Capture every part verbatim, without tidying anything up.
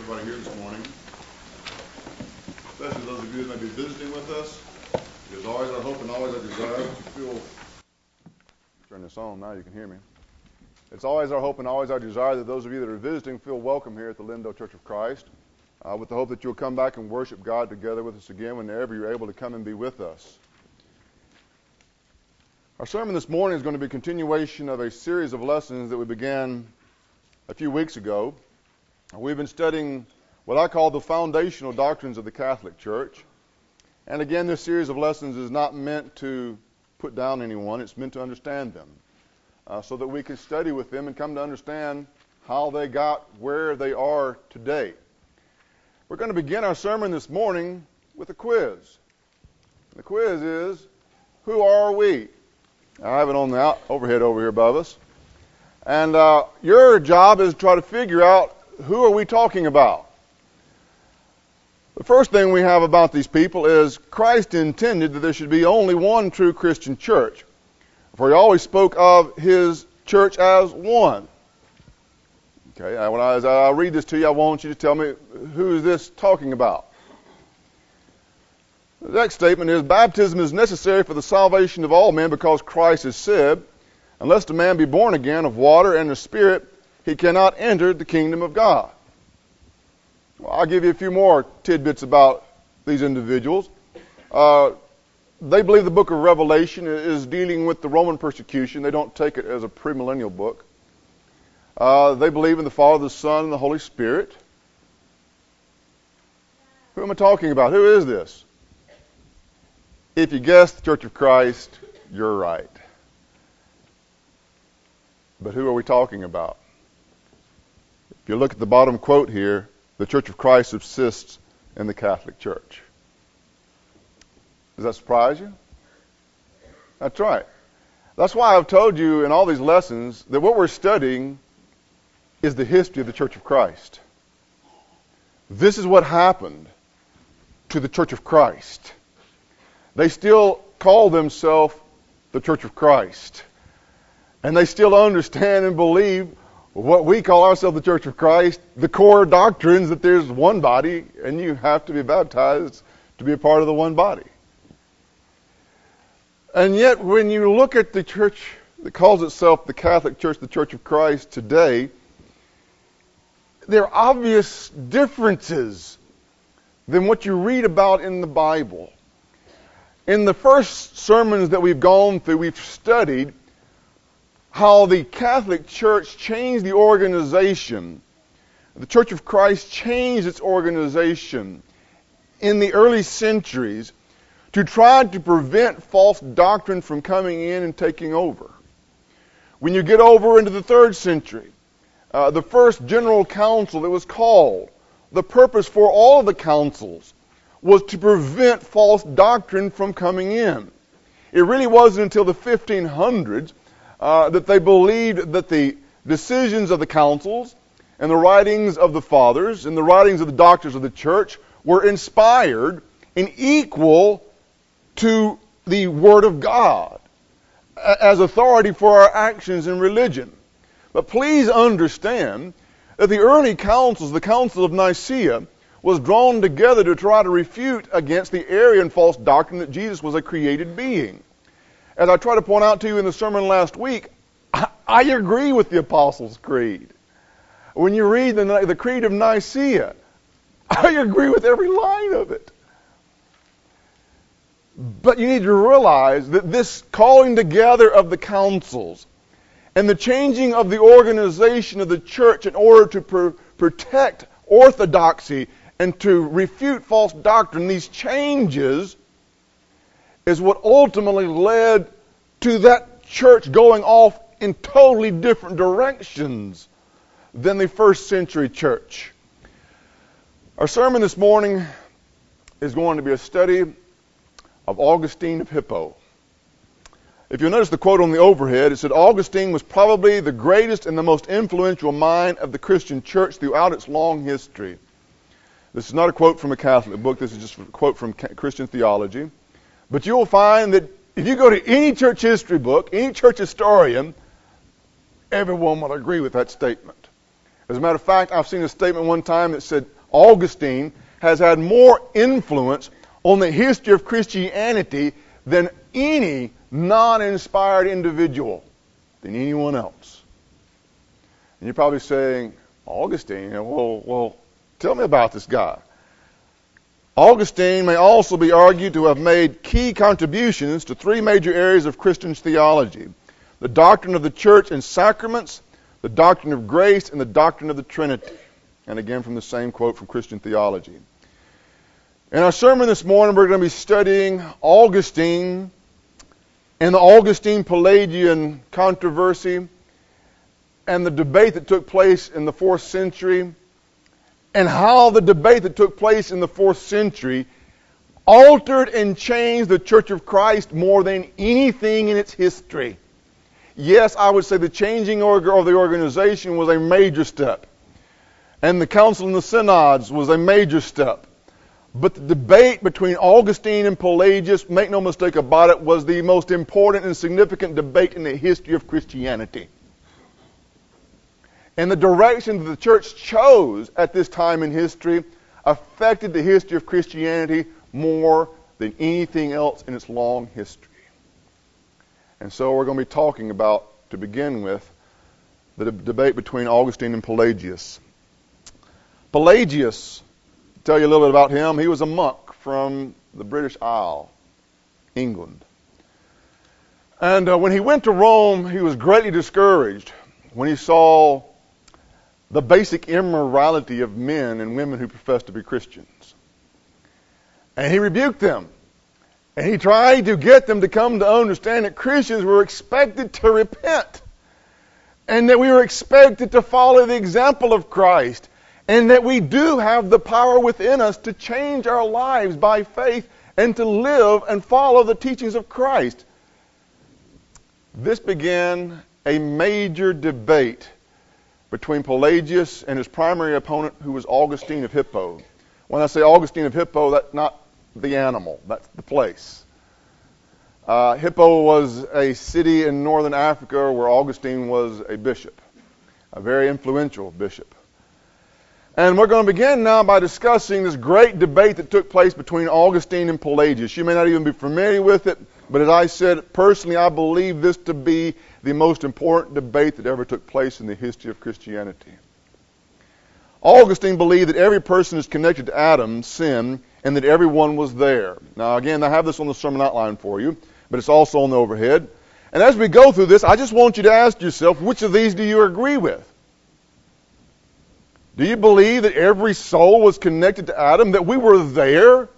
everybody here this morning, especially those of you that may be visiting with us. It is always our hope and always our desire that you feel. Turn this on now, you can hear me. It's always our hope and always our desire that those of you that are visiting feel welcome here at the Lindo Church of Christ, uh, with the hope that you'll come back and worship God together with us again whenever you're able to come and be with us. Our sermon this morning is going to be a continuation of a series of lessons that we began a few weeks ago. We've been studying what I call the foundational doctrines of the Catholic Church. And again, this series of lessons is not meant to put down anyone. It's meant to understand them, uh, so that we can study with them and come to understand how they got where they are today. We're going to begin our sermon this morning with a quiz. The quiz is, who are we? I have it on the out- overhead over here above us. And uh, your job is to try to figure out, who are we talking about? The first thing we have about these people is Christ intended that there should be only one true Christian church. For he always spoke of his church as one. Okay, when I, as I read this to you, I want you to tell me, who is this talking about? The next statement is, baptism is necessary for the salvation of all men because Christ has said, unless the man be born again of water and the Spirit, he cannot enter the kingdom of God. Well, I'll give you a few more tidbits about these individuals. Uh, they believe the book of Revelation is dealing with the Roman persecution. They don't take it as a premillennial book. Uh, they believe in the Father, the Son, and the Holy Spirit. Who am I talking about? Who is this? If you guessed the Church of Christ, you're right. But who are we talking about? If you look at the bottom quote here, the Church of Christ subsists in the Catholic Church. Does that surprise you? That's right. That's why I've told you in all these lessons that what we're studying is the history of the Church of Christ. This is what happened to the Church of Christ. They still call themselves the Church of Christ. And they still understand and believe what we call ourselves the Church of Christ, the core doctrines that there's one body and you have to be baptized to be a part of the one body. And yet when you look at the church that calls itself the Catholic Church, the Church of Christ today, there are obvious differences than what you read about in the Bible. In the first sermons that we've gone through, we've studied how the Catholic Church changed the organization. The Church of Christ changed its organization in the early centuries to try to prevent false doctrine from coming in and taking over. When you get over into the third century, uh, the first general council that was called, the purpose for all of the councils was to prevent false doctrine from coming in. It really wasn't until the fifteen hundreds Uh, that they believed that the decisions of the councils and the writings of the fathers and the writings of the doctors of the church were inspired and equal to the Word of God as authority for our actions in religion. But please understand that the early councils, the Council of Nicaea, was drawn together to try to refute against the Arian false doctrine that Jesus was a created being. As I tried to point out to you in the sermon last week, I, I agree with the Apostles' Creed. When you read the, the Creed of Nicaea, I agree with every line of it. But you need to realize that this calling together of the councils and the changing of the organization of the church in order to pr- protect orthodoxy and to refute false doctrine, these changes is what ultimately led to that church going off in totally different directions than the first century church. Our sermon this morning is going to be a study of Augustine of Hippo. If you'll notice the quote on the overhead, it said, Augustine was probably the greatest and the most influential mind of the Christian church throughout its long history. This is not a quote from a Catholic book. This is just a quote from Christian theology. But you'll find that if you go to any church history book, any church historian, everyone will agree with that statement. As a matter of fact, I've seen a statement one time that said Augustine has had more influence on the history of Christianity than any non-inspired individual, than anyone else. And you're probably saying, Augustine, well, well, tell me about this guy. Augustine may also be argued to have made key contributions to three major areas of Christian theology: the doctrine of the church and sacraments, the doctrine of grace, and the doctrine of the Trinity. And again, from the same quote from Christian Theology. In our sermon this morning, we're going to be studying Augustine and the Augustine-Pelagian controversy and the debate that took place in the fourth century, and how the debate that took place in the fourth century altered and changed the Church of Christ more than anything in its history. Yes, I would say the changing of the organization was a major step, and the council and the synods was a major step. But the debate between Augustine and Pelagius, make no mistake about it, was the most important and significant debate in the history of Christianity. And the direction that the church chose at this time in history affected the history of Christianity more than anything else in its long history. And so we're going to be talking about, to begin with, the de- debate between Augustine and Pelagius. Pelagius, to tell you a little bit about him, he was a monk from the British Isle, England. And uh, when he went to Rome, he was greatly discouraged when he saw the basic immorality of men and women who professed to be Christians. And he rebuked them. And he tried to get them to come to understand that Christians were expected to repent. And that we were expected to follow the example of Christ. And that we do have the power within us to change our lives by faith and to live and follow the teachings of Christ. This began a major debate between Pelagius and his primary opponent, who was Augustine of Hippo. When I say Augustine of Hippo, that's not the animal, that's the place. Uh, Hippo was a city in northern Africa where Augustine was a bishop, a very influential bishop. And we're going to begin now by discussing this great debate that took place between Augustine and Pelagius. You may not even be familiar with it, but as I said, personally, I believe this to be the most important debate that ever took place in the history of Christianity. Augustine believed that every person is connected to Adam's sin and that everyone was there. Now, again, I have this on the sermon outline for you, but it's also on the overhead. And as we go through this, I just want you to ask yourself, which of these do you agree with? Do you believe that every soul was connected to Adam, that we were there?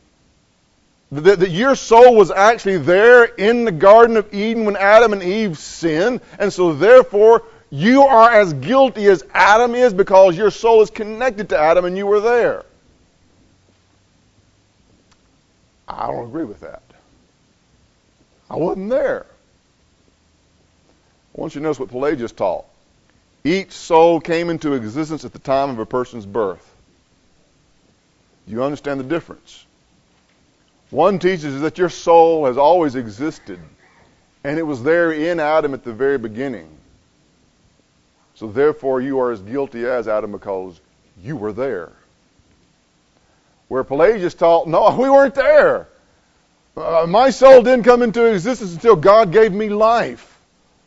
That, that your soul was actually there in the Garden of Eden when Adam and Eve sinned, and so therefore you are as guilty as Adam is because your soul is connected to Adam and you were there? I don't agree with that. I wasn't there. I want you to notice what Pelagius taught. Each soul came into existence at the time of a person's birth. Do you understand the difference? One teaches that your soul has always existed, and it was there in Adam at the very beginning. So therefore you are as guilty as Adam because you were there. Where Pelagius taught, no, we weren't there. Uh, my soul didn't come into existence until God gave me life.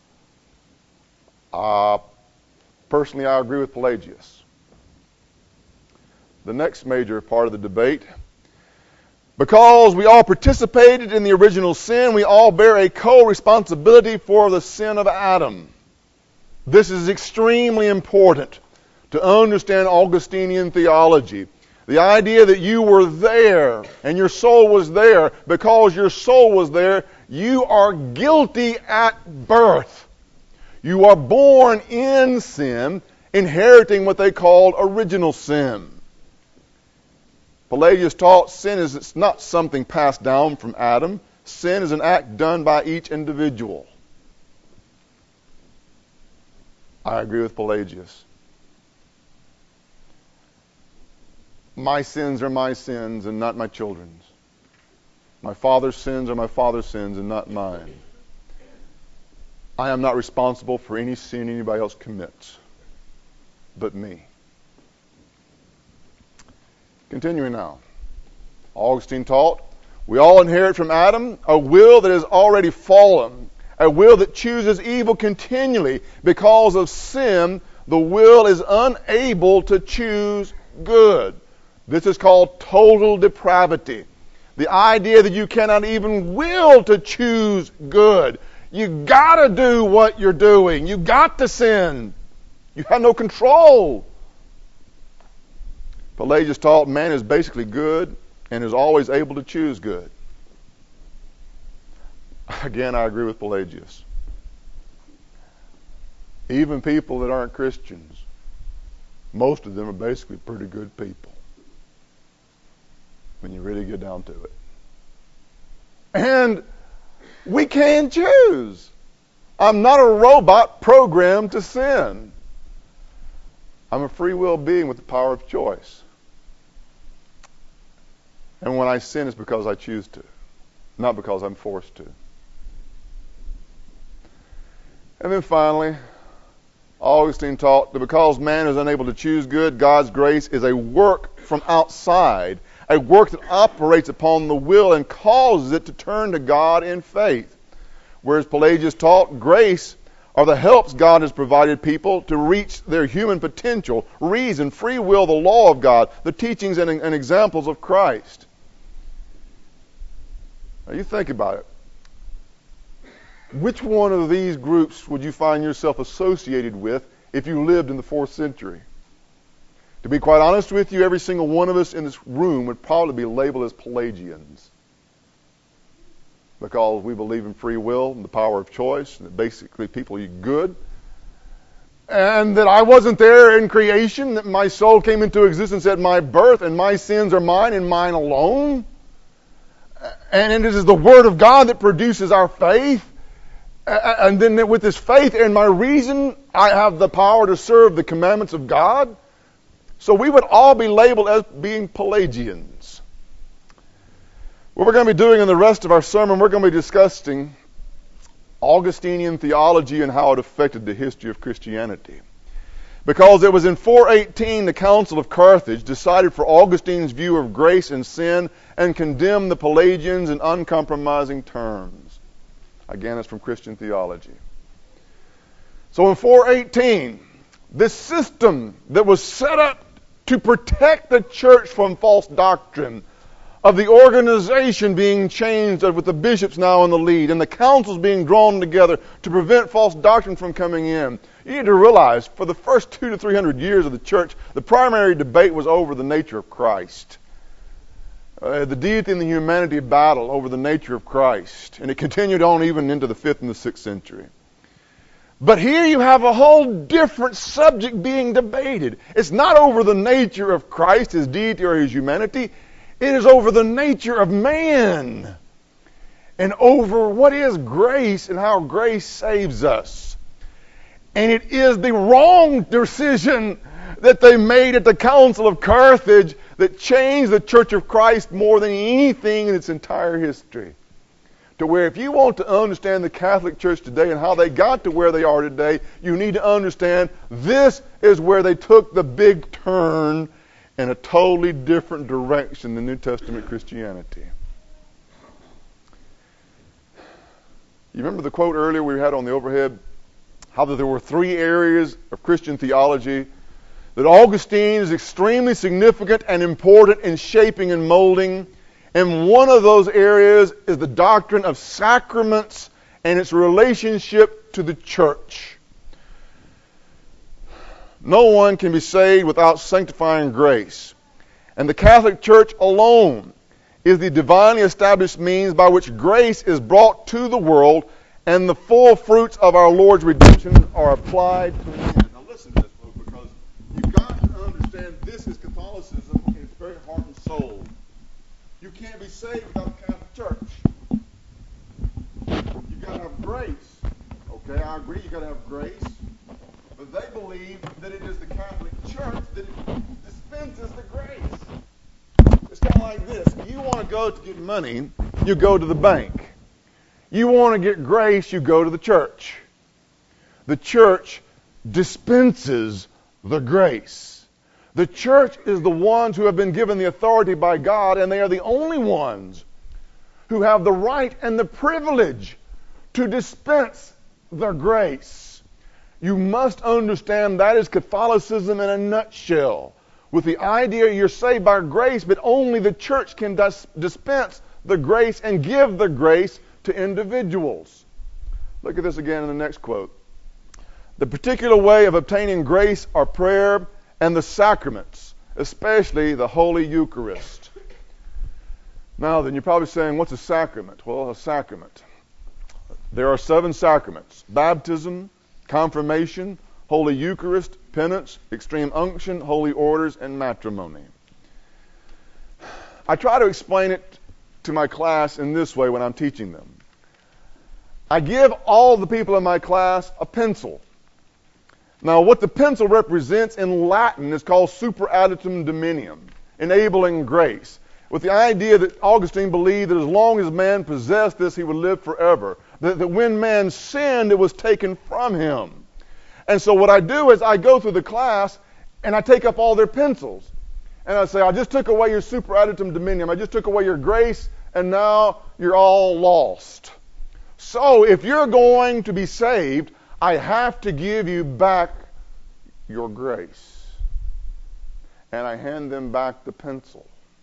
Uh, personally, I agree with Pelagius. The next major part of the debate: because we all participated in the original sin, we all bear a co-responsibility for the sin of Adam. This is extremely important to understand Augustinian theology. The idea that you were there and your soul was there, because your soul was there, you are guilty at birth. You are born in sin, inheriting what they called original sin. Pelagius taught sin is it's not something passed down from Adam. Sin is an act done by each individual. I agree with Pelagius. My sins are my sins and not my children's. My father's sins are my father's sins and not mine. I am not responsible for any sin anybody else commits but me. Continuing now. Augustine taught, we all inherit from Adam a will that is already fallen, a will that chooses evil continually. Because of sin, the will is unable to choose good. This is called total depravity. The idea that you cannot even will to choose good. You gotta do what you're doing. You got to sin. You have no control. Pelagius taught man is basically good and is always able to choose good. Again, I agree with Pelagius. Even people that aren't Christians, most of them are basically pretty good people when you really get down to it. And we can choose. I'm not a robot programmed to sin. I'm a free will being with the power of choice. And when I sin, it's because I choose to, not because I'm forced to. And then finally, Augustine taught that because man is unable to choose good, God's grace is a work from outside, a work that operates upon the will and causes it to turn to God in faith. Whereas Pelagius taught grace are the helps God has provided people to reach their human potential, reason, free will, the law of God, the teachings and, and examples of Christ. Now you think about it. Which one of these groups would you find yourself associated with if you lived in the fourth century? To be quite honest with you, every single one of us in this room would probably be labeled as Pelagians. Because we believe in free will and the power of choice, and that basically people are good. And that I wasn't there in creation, that my soul came into existence at my birth, and my sins are mine and mine alone. And it is the Word of God that produces our faith. And then with this faith and my reason, I have the power to serve the commandments of God. So we would all be labeled as being Pelagians. What we're going to be doing in the rest of our sermon, we're going to be discussing Augustinian theology and how it affected the history of Christianity. Because it was in four eighteen the Council of Carthage decided for Augustine's view of grace and sin and condemned the Pelagians in uncompromising terms. Again, it's from Christian theology. So in four eighteen, this system that was set up to protect the church from false doctrine, of the organization being changed with the bishops now in the lead and the councils being drawn together to prevent false doctrine from coming in. You need to realize for the first two to three hundred years of the church, the primary debate was over the nature of Christ. Uh, the deity and the humanity battle over the nature of Christ. And it continued on even into the fifth and the sixth century. But here you have a whole different subject being debated. It's not over the nature of Christ, his deity or his humanity. It is over the nature of man. And over what is grace and how grace saves us. And it is the wrong decision that they made at the Council of Carthage that changed the Church of Christ more than anything in its entire history. To where if you want to understand the Catholic Church today and how they got to where they are today, you need to understand this is where they took the big turn in a totally different direction than New Testament Christianity. You remember the quote earlier we had on the overhead? How that there were three areas of Christian theology that Augustine is extremely significant and important in shaping and molding. And one of those areas is the doctrine of sacraments and its relationship to the church. No one can be saved without sanctifying grace. And the Catholic Church alone is the divinely established means by which grace is brought to the world and the full fruits of our Lord's redemption are applied to men. Now listen to this, folks, because you've got to understand this is Catholicism in its very heart and soul. You can't be saved without the Catholic Church. You've got to have grace. Okay, I agree, you've got to have grace. But they believe that it is the Catholic Church that dispenses the grace. It's kind of like this. You want to go to get money, you go to the bank. You want to get grace, you go to the church. The church dispenses the grace. The church is the ones who have been given the authority by God, and they are the only ones who have the right and the privilege to dispense the grace. You must understand that is Catholicism in a nutshell, with the idea you're saved by grace, but only the church can dis- dispense the grace and give the grace to individuals. Look at this again in the next quote. The particular way of obtaining grace are prayer and the sacraments, especially the Holy Eucharist. Now then, you're probably saying, what's a sacrament? Well, a sacrament. There are seven sacraments: baptism, confirmation, Holy Eucharist, penance, extreme unction, holy orders, and matrimony. I try to explain it to my class in this way when I'm teaching them. I give all the people in my class a pencil. Now, what the pencil represents in Latin is called superadditum dominium, enabling grace, with the idea that Augustine believed that as long as man possessed this, he would live forever. That, that when man sinned, it was taken from him. And so what I do is I go through the class and I take up all their pencils. And I say, I just took away your superadditum dominium. I just took away your grace, and now you're all lost. So if you're going to be saved, I have to give you back your grace. And I hand them back the pencil.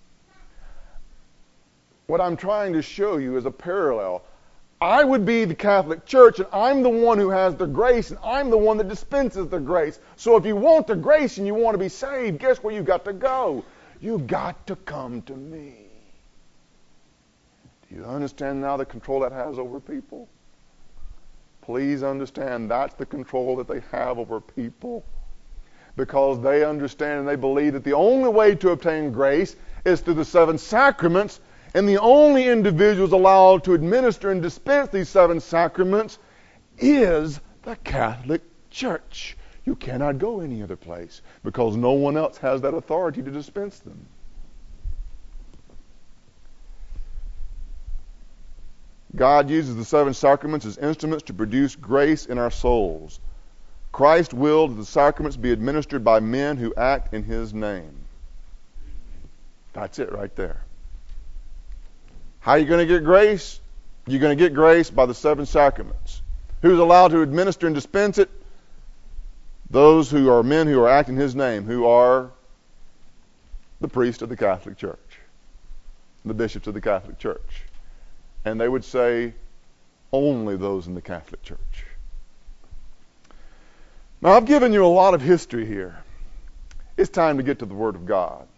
What I'm trying to show you is a parallel. I would be the Catholic Church, and I'm the one who has the grace, and I'm the one that dispenses the grace. So if you want the grace and you want to be saved, guess where you've got to go? You've got to come to me. Do you understand now the control that has over people? Please understand that's the control that they have over people. Because they understand and they believe that the only way to obtain grace is through the seven sacraments, and the only individuals allowed to administer and dispense these seven sacraments is the Catholic Church. You cannot go any other place because no one else has that authority to dispense them. God uses the seven sacraments as instruments to produce grace in our souls. Christ willed that the sacraments be administered by men who act in His name. That's it right there. How are you going to get grace? You're going to get grace by the seven sacraments. Who's allowed to administer and dispense it? Those who are men who are acting in His name, who are the priests of the Catholic Church, the bishops of the Catholic Church. And they would say, only those in the Catholic Church. Now, I've given you a lot of history here. It's time to get to the Word of God.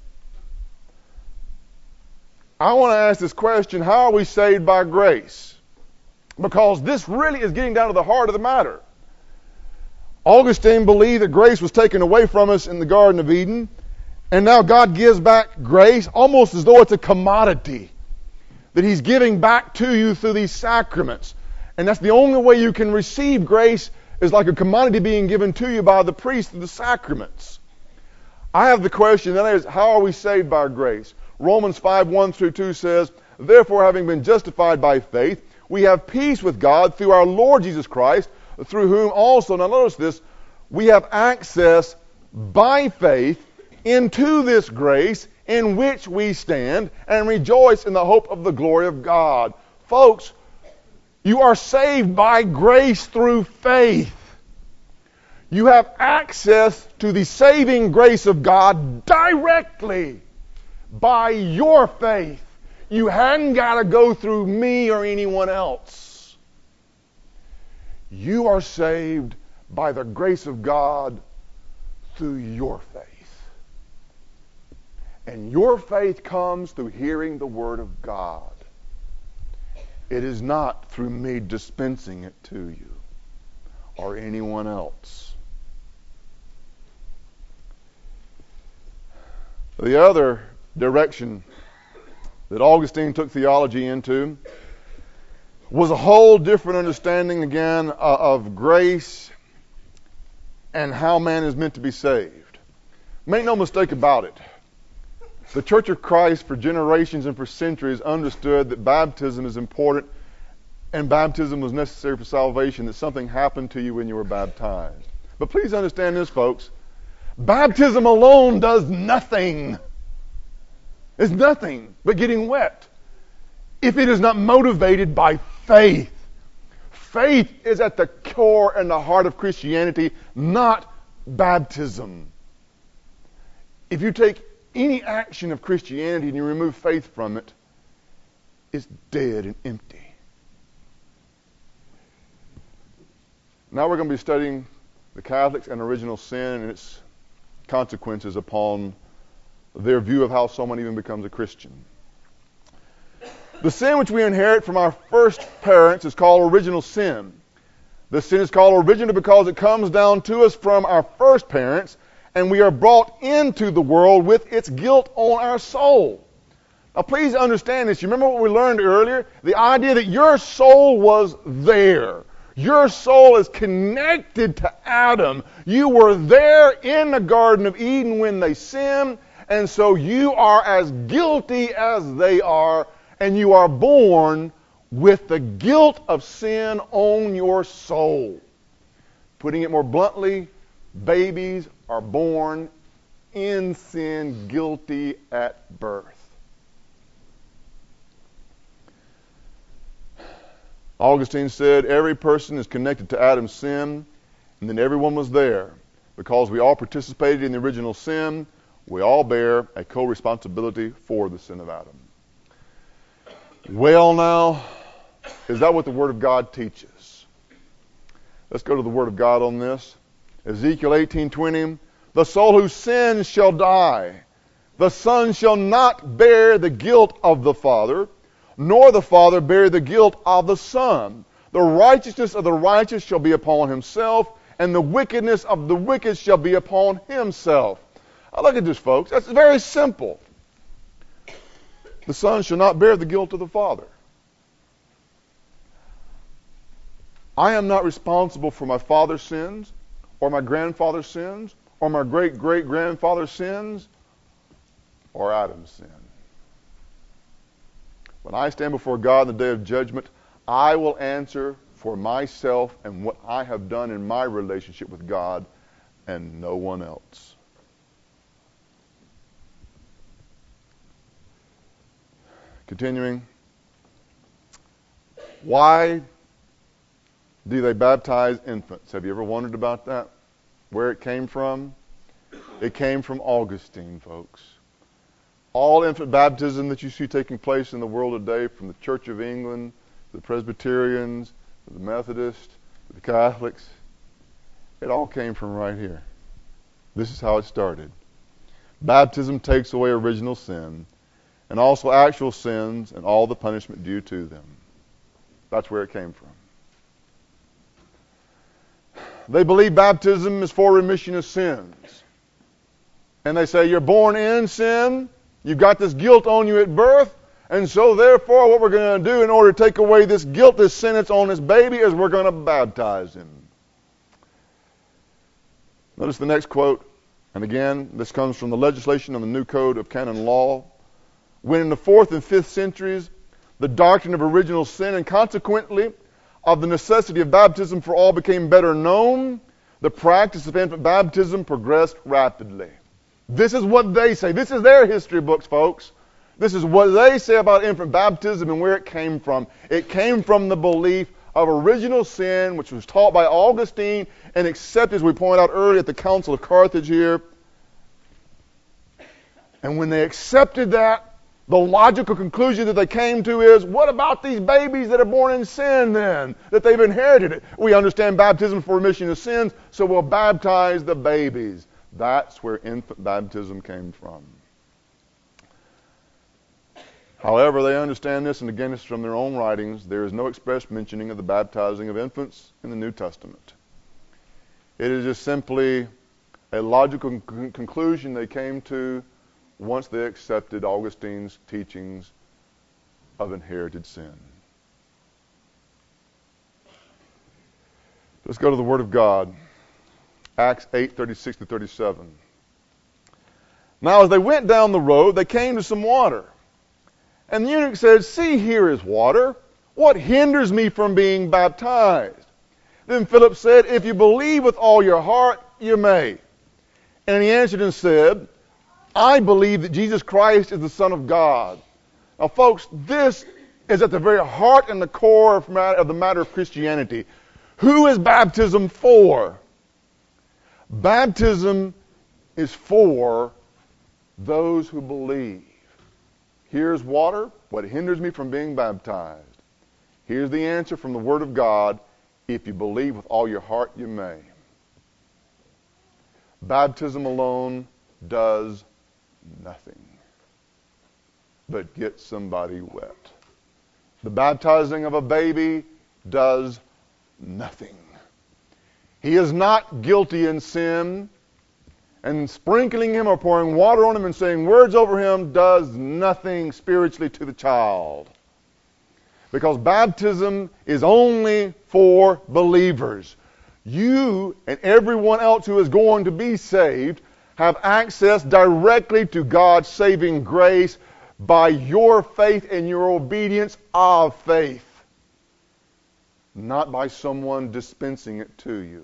I want to ask this question: how are we saved by grace? Because this really is getting down to the heart of the matter. Augustine believed that grace was taken away from us in the Garden of Eden, and now God gives back grace almost as though it's a commodity that He's giving back to you through these sacraments. And that's the only way you can receive grace, is like a commodity being given to you by the priest through the sacraments. I have the question, that is, how are we saved by grace? Romans five, one through two says, therefore, having been justified by faith, we have peace with God through our Lord Jesus Christ, through whom also, now notice this, we have access by faith into this grace in which we stand and rejoice in the hope of the glory of God. Folks, you are saved by grace through faith. You have access to the saving grace of God directly by your faith. You hadn't got to go through me or anyone else. You are saved by the grace of God through your faith. And your faith comes through hearing the Word of God. It is not through me dispensing it to you or anyone else. The other direction that Augustine took theology into was a whole different understanding, again, uh, of grace and how man is meant to be saved. Make no mistake about it. The Church of Christ for generations and for centuries understood that baptism is important and baptism was necessary for salvation, that something happened to you when you were baptized. But please understand this, folks. Baptism alone does nothing. It's nothing but getting wet if it is not motivated by faith. Faith is at the core and the heart of Christianity, not baptism. If you take any action of Christianity and you remove faith from it, it's dead and empty. Now we're going to be studying the Catholics and original sin and its consequences upon their view of how someone even becomes a Christian. The sin which we inherit from our first parents is called original sin. This sin is called original because it comes down to us from our first parents, and we are brought into the world with its guilt on our soul. Now please understand this. You remember what we learned earlier? The idea that your soul was there. Your soul is connected to Adam. You were there in the Garden of Eden when they sinned, and so you are as guilty as they are, and you are born with the guilt of sin on your soul. Putting it more bluntly, babies are born in sin, guilty at birth. Augustine said every person is connected to Adam's sin, and then everyone was there. Because we all participated in the original sin, we all bear a co-responsibility for the sin of Adam. Well now, is that what the Word of God teaches? Let's go to the Word of God on this. Ezekiel eighteen twenty, the soul who sins shall die. The son shall not bear the guilt of the father, nor the father bear the guilt of the son. The righteousness of the righteous shall be upon himself, and the wickedness of the wicked shall be upon himself. Now look at this, folks. That's very simple. The son shall not bear the guilt of the father. I am not responsible for my father's sins, or my grandfather's sins, or my great-great-grandfather's sins, or Adam's sin. When I stand before God in the day of judgment, I will answer for myself and what I have done in my relationship with God, and no one else. Continuing. Why do they baptize infants? Have you ever wondered about that? Where it came from? It came from Augustine, folks. All infant baptism that you see taking place in the world today, from the Church of England, the Presbyterians, the Methodists, the Catholics, it all came from right here. This is how it started. Baptism takes away original sin, and also actual sins and all the punishment due to them. That's where it came from. They believe baptism is for remission of sins. And they say, you're born in sin, you've got this guilt on you at birth, and so therefore what we're going to do in order to take away this guilt, this sin that's on this baby, is we're going to baptize him. Notice the next quote. And again, this comes from the legislation on the New Code of Canon Law. When in the fourth and fifth centuries, the doctrine of original sin and consequently of the necessity of baptism for all became better known, the practice of infant baptism progressed rapidly. This is what they say. This is their history books, folks. This is what they say about infant baptism and where it came from. It came from the belief of original sin, which was taught by Augustine and accepted, as we pointed out earlier, at the Council of Carthage here. And when they accepted that, the logical conclusion that they came to is, what about these babies that are born in sin then? That they've inherited it. We understand baptism for remission of sins, so we'll baptize the babies. That's where infant baptism came from. However, they understand this, and again, it's from their own writings. There is no express mentioning of the baptizing of infants in the New Testament. It is just simply a logical con- conclusion they came to once they accepted Augustine's teachings of inherited sin. Let's go to the Word of God. Acts eight, thirty-six to thirty-seven. Now as they went down the road, they came to some water. And the eunuch said, see, here is water. What hinders me from being baptized? Then Philip said, if you believe with all your heart, you may. And he answered and said, I believe that Jesus Christ is the Son of God. Now, folks, this is at the very heart and the core of the matter of Christianity. Who is baptism for? Baptism is for those who believe. Here's water. What hinders me from being baptized? Here's the answer from the Word of God. If you believe with all your heart, you may. Baptism alone does nothing but get somebody wet. The baptizing of a baby does nothing. He is not guilty in sin, and sprinkling him or pouring water on him and saying words over him does nothing spiritually to the child. Because baptism is only for believers. You and everyone else who is going to be saved have access directly to God's saving grace by your faith and your obedience of faith, not by someone dispensing it to you.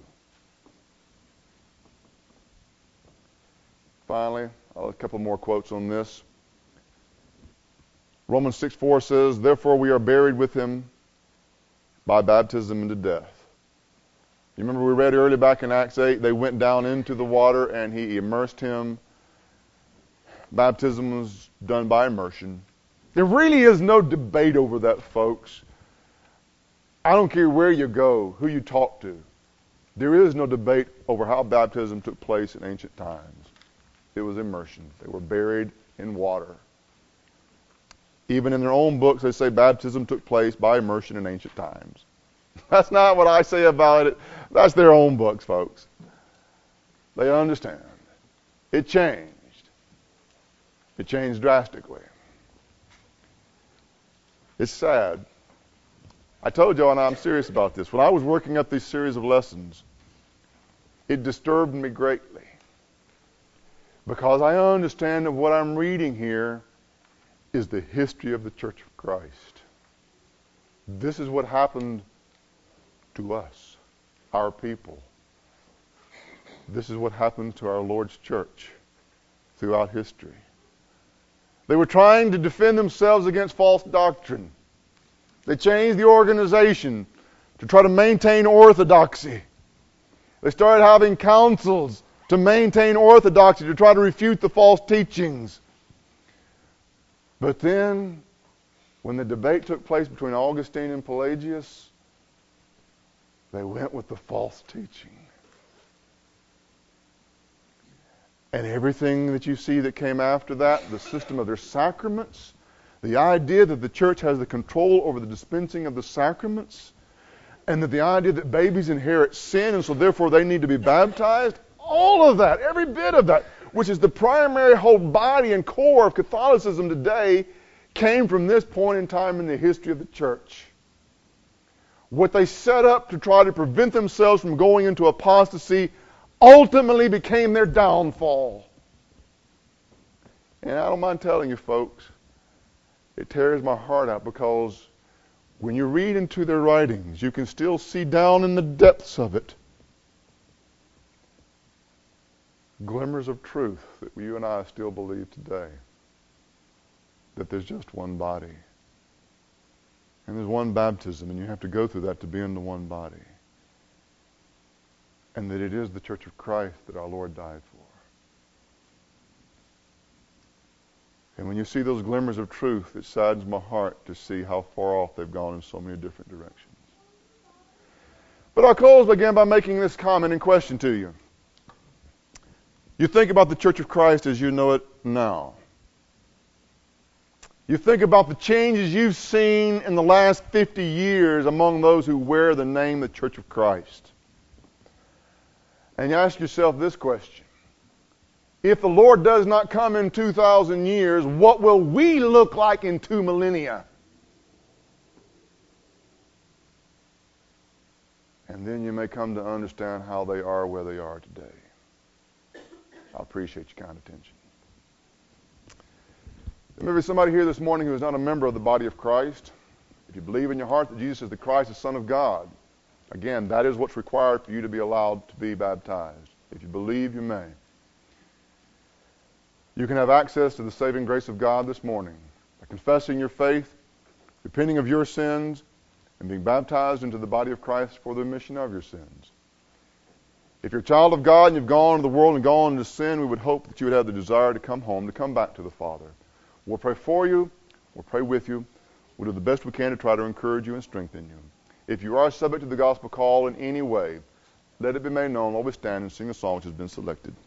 Finally, a couple more quotes on this. Romans six four says, therefore we are buried with him by baptism into death. You remember we read earlier back in Acts eight, they went down into the water and he immersed him. Baptism was done by immersion. There really is no debate over that, folks. I don't care where you go, who you talk to. There is no debate over how baptism took place in ancient times. It was immersion. They were buried in water. Even in their own books, they say baptism took place by immersion in ancient times. That's not what I say about it. That's their own books, folks. They understand. It changed. It changed drastically. It's sad. I told you, and I'm serious about this. When I was working up these series of lessons, it disturbed me greatly. Because I understand that what I'm reading here is the history of the Church of Christ. This is what happened to us, our people. This is what happened to our Lord's church throughout history. They were trying to defend themselves against false doctrine. They changed the organization to try to maintain orthodoxy. They started having councils to maintain orthodoxy, to try to refute the false teachings. But then, when the debate took place between Augustine and Pelagius, they went with the false teaching. And everything that you see that came after that, the system of their sacraments, the idea that the church has the control over the dispensing of the sacraments, and that the idea that babies inherit sin and so therefore they need to be baptized, all of that, every bit of that, which is the primary whole body and core of Catholicism today, came from this point in time in the history of the church. What they set up to try to prevent themselves from going into apostasy ultimately became their downfall. And I don't mind telling you, folks, it tears my heart out because when you read into their writings, you can still see down in the depths of it glimmers of truth that you and I still believe today. That there's just one body. And there's one baptism, and you have to go through that to be in the one body. And that it is the Church of Christ that our Lord died for. And when you see those glimmers of truth, it saddens my heart to see how far off they've gone in so many different directions. But I'll close again by making this comment and question to you. You think about the Church of Christ as you know it now. You think about the changes you've seen in the last fifty years among those who wear the name the Church of Christ. And you ask yourself this question. If the Lord does not come in two thousand years, what will we look like in two millennia? And then you may come to understand how they are where they are today. I appreciate your kind attention. There may be somebody here this morning who is not a member of the body of Christ. If you believe in your heart that Jesus is the Christ, the Son of God, again, that is what's required for you to be allowed to be baptized. If you believe, you may. You can have access to the saving grace of God this morning by confessing your faith, repenting of your sins, and being baptized into the body of Christ for the remission of your sins. If you're a child of God and you've gone into the world and gone into sin, we would hope that you would have the desire to come home, to come back to the Father. We'll pray for you. We'll pray with you. We'll do the best we can to try to encourage you and strengthen you. If you are subject to the gospel call in any way, let it be made known while we stand and sing the song which has been selected.